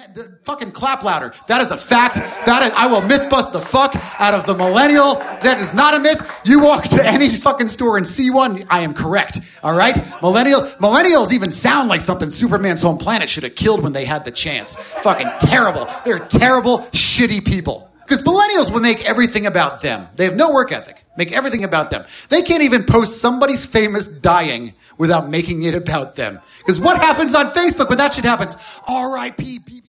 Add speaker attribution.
Speaker 1: the fucking clap louder. That is a fact. I will myth bust the fuck out of the millennial. That is not a myth. You walk to any fucking store and see one, I am correct. All right? Millennials even sound like something Superman's home planet should have killed when they had the chance. Fucking terrible. They're terrible, shitty people. Because millennials will make everything about them. They have no work ethic. Make everything about them. They can't even post somebody's famous dying without making it about them. Because what happens on Facebook when that shit happens? R.I.P.